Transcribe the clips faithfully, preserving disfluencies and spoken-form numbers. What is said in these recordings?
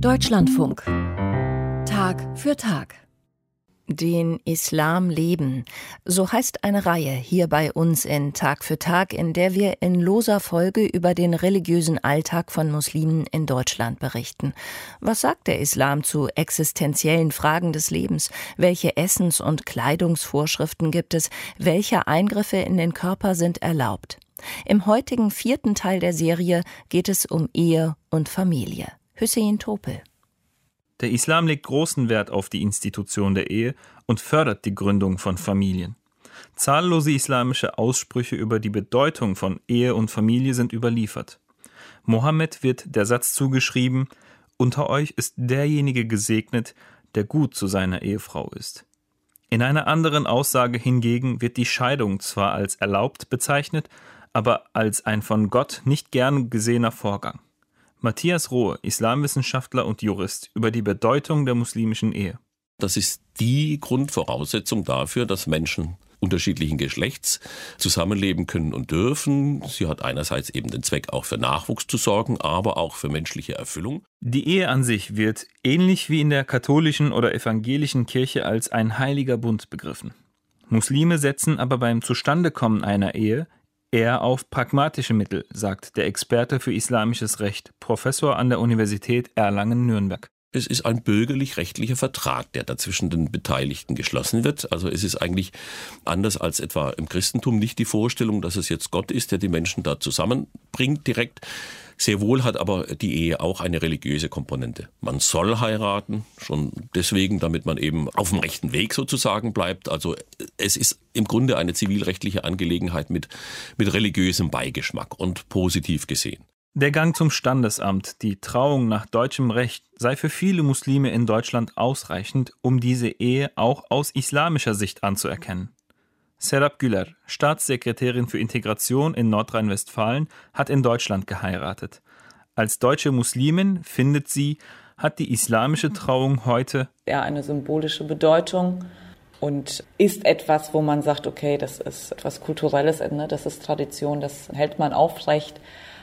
Deutschlandfunk. Tag für Tag. Den Islam leben. So heißt eine Reihe hier bei uns in Tag für Tag, in der wir in loser Folge über den religiösen Alltag von Muslimen in Deutschland berichten. Was sagt der Islam zu existenziellen Fragen des Lebens? Welche Essens- und Kleidungsvorschriften gibt es? Welche Eingriffe in den Körper sind erlaubt? Im heutigen vierten Teil der Serie geht es um Ehe und Familie. Hüseyin Topel. Der Islam legt großen Wert auf die Institution der Ehe und fördert die Gründung von Familien. Zahllose islamische Aussprüche über die Bedeutung von Ehe und Familie sind überliefert. Mohammed wird der Satz zugeschrieben: Unter euch ist derjenige gesegnet, der gut zu seiner Ehefrau ist. In einer anderen Aussage hingegen wird die Scheidung zwar als erlaubt bezeichnet, aber als ein von Gott nicht gern gesehener Vorgang. Matthias Rohe, Islamwissenschaftler und Jurist, über die Bedeutung der muslimischen Ehe. Das ist die Grundvoraussetzung dafür, dass Menschen unterschiedlichen Geschlechts zusammenleben können und dürfen. Sie hat einerseits eben den Zweck, auch für Nachwuchs zu sorgen, aber auch für menschliche Erfüllung. Die Ehe an sich wird, ähnlich wie in der katholischen oder evangelischen Kirche, als ein heiliger Bund begriffen. Muslime setzen aber beim Zustandekommen einer Ehe eher auf pragmatische Mittel, sagt der Experte für islamisches Recht, Professor an der Universität Erlangen-Nürnberg. Es ist ein bürgerlich-rechtlicher Vertrag, der da zwischen den Beteiligten geschlossen wird. Also es ist eigentlich anders als etwa im Christentum nicht die Vorstellung, dass es jetzt Gott ist, der die Menschen da zusammenbringt direkt. Sehr wohl hat aber die Ehe auch eine religiöse Komponente. Man soll heiraten, schon deswegen, damit man eben auf dem rechten Weg sozusagen bleibt. Also es ist im Grunde eine zivilrechtliche Angelegenheit mit, mit religiösem Beigeschmack und positiv gesehen. Der Gang zum Standesamt, die Trauung nach deutschem Recht, sei für viele Muslime in Deutschland ausreichend, um diese Ehe auch aus islamischer Sicht anzuerkennen. Serap Güler, Staatssekretärin für Integration in Nordrhein-Westfalen, hat in Deutschland geheiratet. Als deutsche Muslimin, findet sie, hat die islamische Trauung heute eher eine symbolische Bedeutung und ist etwas, wo man sagt, okay, das ist etwas Kulturelles, ne? Das ist Tradition, das hält man aufrecht.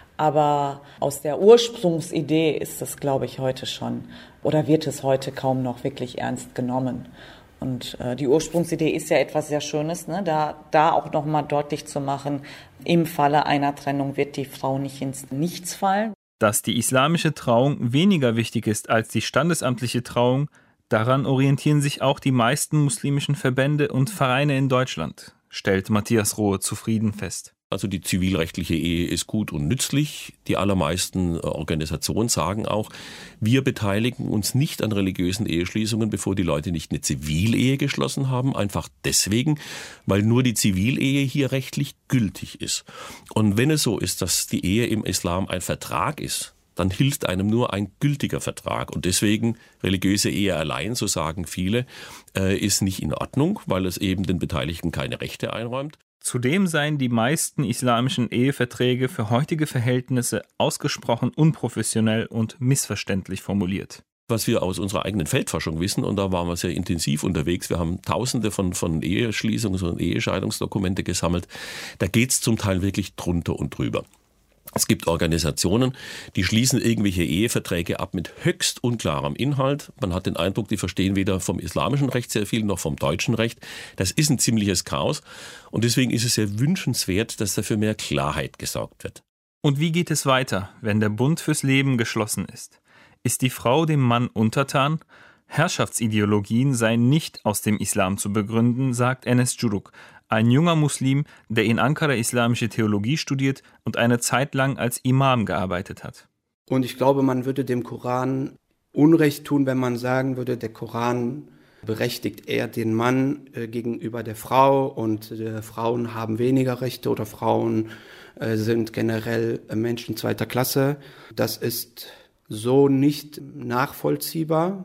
Aber aus der Ursprungsidee ist es, glaube ich, heute schon oder wird es heute kaum noch wirklich ernst genommen. Und äh, die Ursprungsidee ist ja etwas sehr Schönes, ne? da, da auch nochmal deutlich zu machen, im Falle einer Trennung wird die Frau nicht ins Nichts fallen. Dass die islamische Trauung weniger wichtig ist als die standesamtliche Trauung, daran orientieren sich auch die meisten muslimischen Verbände und Vereine in Deutschland, stellt Matthias Rohe zufrieden fest. Also die zivilrechtliche Ehe ist gut und nützlich. Die allermeisten Organisationen sagen auch, wir beteiligen uns nicht an religiösen Eheschließungen, bevor die Leute nicht eine Zivilehe geschlossen haben. Einfach deswegen, weil nur die Zivilehe hier rechtlich gültig ist. Und wenn es so ist, dass die Ehe im Islam ein Vertrag ist, dann hilft einem nur ein gültiger Vertrag. Und deswegen religiöse Ehe allein, so sagen viele, äh, ist nicht in Ordnung, weil es eben den Beteiligten keine Rechte einräumt. Zudem seien die meisten islamischen Eheverträge für heutige Verhältnisse ausgesprochen unprofessionell und missverständlich formuliert. Was wir aus unserer eigenen Feldforschung wissen, und da waren wir sehr intensiv unterwegs, wir haben tausende von, von Eheschließungs- und Ehescheidungsdokumente gesammelt, da geht es zum Teil wirklich drunter und drüber. Es gibt Organisationen, die schließen irgendwelche Eheverträge ab mit höchst unklarem Inhalt. Man hat den Eindruck, die verstehen weder vom islamischen Recht sehr viel noch vom deutschen Recht. Das ist ein ziemliches Chaos und deswegen ist es sehr wünschenswert, dass dafür mehr Klarheit gesorgt wird. Und wie geht es weiter, wenn der Bund fürs Leben geschlossen ist? Ist die Frau dem Mann untertan? Herrschaftsideologien seien nicht aus dem Islam zu begründen, sagt Enes Curuk, ein junger Muslim, der in Ankara islamische Theologie studiert und eine Zeit lang als Imam gearbeitet hat. Und ich glaube, man würde dem Koran Unrecht tun, wenn man sagen würde, der Koran berechtigt eher den Mann äh, gegenüber der Frau und äh, Frauen haben weniger Rechte oder Frauen äh, sind generell äh, Menschen zweiter Klasse. Das ist so nicht nachvollziehbar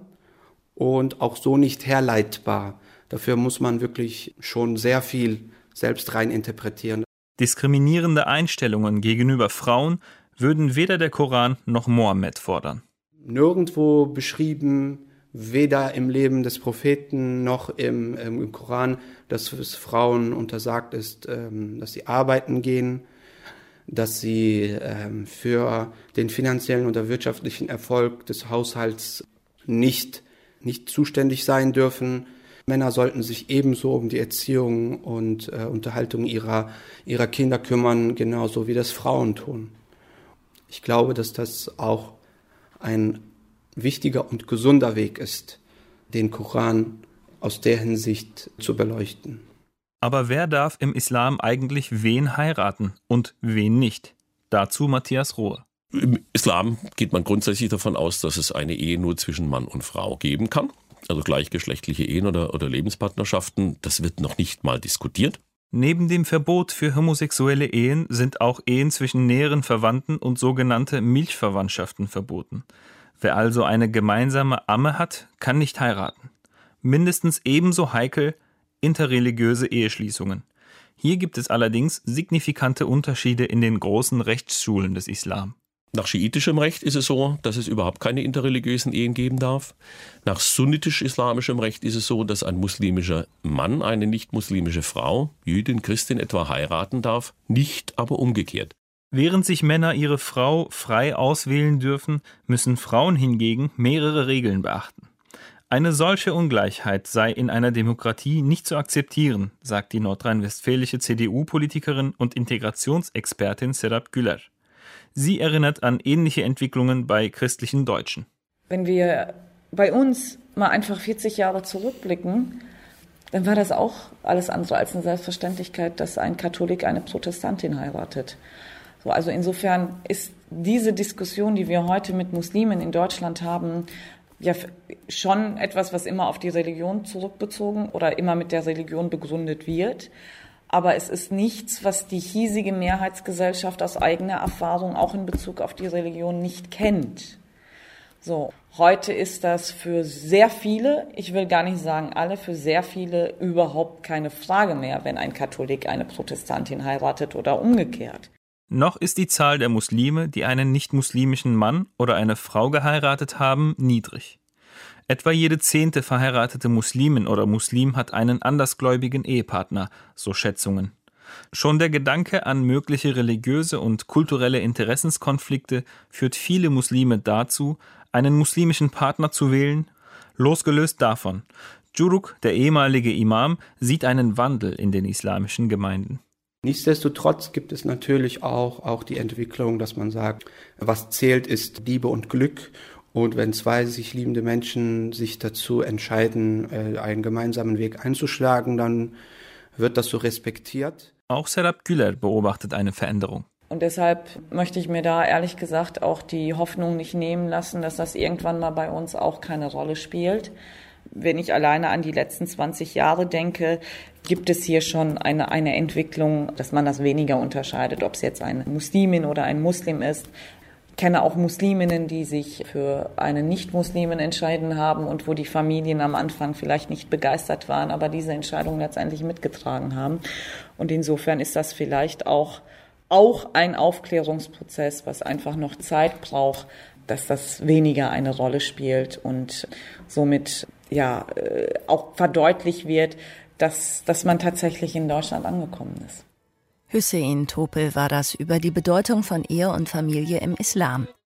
und auch so nicht herleitbar. Dafür muss man wirklich schon sehr viel selbst rein interpretieren. Diskriminierende Einstellungen gegenüber Frauen würden weder der Koran noch Mohammed fordern. Nirgendwo beschrieben, weder im Leben des Propheten noch im, im Koran, dass es Frauen untersagt ist, dass sie arbeiten gehen. dass sie ähm, für den finanziellen oder wirtschaftlichen Erfolg des Haushalts nicht, nicht zuständig sein dürfen. Männer sollten sich ebenso um die Erziehung und äh, Unterhaltung ihrer, ihrer Kinder kümmern, genauso wie das Frauen tun. Ich glaube, dass das auch ein wichtiger und gesunder Weg ist, den Koran aus der Hinsicht zu beleuchten. Aber wer darf im Islam eigentlich wen heiraten und wen nicht? Dazu Matthias Rohe. Im Islam geht man grundsätzlich davon aus, dass es eine Ehe nur zwischen Mann und Frau geben kann. Also gleichgeschlechtliche Ehen oder, oder Lebenspartnerschaften. Das wird noch nicht mal diskutiert. Neben dem Verbot für homosexuelle Ehen sind auch Ehen zwischen näheren Verwandten und sogenannte Milchverwandtschaften verboten. Wer also eine gemeinsame Amme hat, kann nicht heiraten. Mindestens ebenso heikel interreligiöse Eheschließungen. Hier gibt es allerdings signifikante Unterschiede in den großen Rechtsschulen des Islam. Nach schiitischem Recht ist es so, dass es überhaupt keine interreligiösen Ehen geben darf. Nach sunnitisch-islamischem Recht ist es so, dass ein muslimischer Mann eine nicht-muslimische Frau, Jüdin, Christin etwa, heiraten darf, nicht aber umgekehrt. Während sich Männer ihre Frau frei auswählen dürfen, müssen Frauen hingegen mehrere Regeln beachten. Eine solche Ungleichheit sei in einer Demokratie nicht zu akzeptieren, sagt die nordrhein-westfälische C D U-Politikerin und Integrationsexpertin Serap Güler. Sie erinnert an ähnliche Entwicklungen bei christlichen Deutschen. Wenn wir bei uns mal einfach vierzig Jahre zurückblicken, dann war das auch alles andere als eine Selbstverständlichkeit, dass ein Katholik eine Protestantin heiratet. So, also insofern ist diese Diskussion, die wir heute mit Muslimen in Deutschland haben, ja schon etwas, was immer auf die Religion zurückbezogen oder immer mit der Religion begründet wird. Aber es ist nichts, was die hiesige Mehrheitsgesellschaft aus eigener Erfahrung auch in Bezug auf die Religion nicht kennt. So, heute ist das für sehr viele, ich will gar nicht sagen alle, für sehr viele überhaupt keine Frage mehr, wenn ein Katholik eine Protestantin heiratet oder umgekehrt. Noch ist die Zahl der Muslime, die einen nicht-muslimischen Mann oder eine Frau geheiratet haben, niedrig. Etwa jede zehnte verheiratete Muslimin oder Muslim hat einen andersgläubigen Ehepartner, so Schätzungen. Schon der Gedanke an mögliche religiöse und kulturelle Interessenskonflikte führt viele Muslime dazu, einen muslimischen Partner zu wählen. Losgelöst davon, Juruk, der ehemalige Imam, sieht einen Wandel in den islamischen Gemeinden. Nichtsdestotrotz gibt es natürlich auch, auch die Entwicklung, dass man sagt, was zählt, ist Liebe und Glück. Und wenn zwei sich liebende Menschen sich dazu entscheiden, einen gemeinsamen Weg einzuschlagen, dann wird das so respektiert. Auch Serap Güler beobachtet eine Veränderung. Und deshalb möchte ich mir da ehrlich gesagt auch die Hoffnung nicht nehmen lassen, dass das irgendwann mal bei uns auch keine Rolle spielt. Wenn ich alleine an die letzten zwanzig Jahre denke, gibt es hier schon eine, eine Entwicklung, dass man das weniger unterscheidet, ob es jetzt eine Muslimin oder ein Muslim ist. Ich kenne auch Musliminnen, die sich für eine Nicht-Muslimin entschieden haben und wo die Familien am Anfang vielleicht nicht begeistert waren, aber diese Entscheidung letztendlich mitgetragen haben. Und insofern ist das vielleicht auch, auch ein Aufklärungsprozess, was einfach noch Zeit braucht, dass das weniger eine Rolle spielt und somit ja auch verdeutlicht wird, dass, dass man tatsächlich in Deutschland angekommen ist. Hüseyin Topel war das über die Bedeutung von Ehe und Familie im Islam.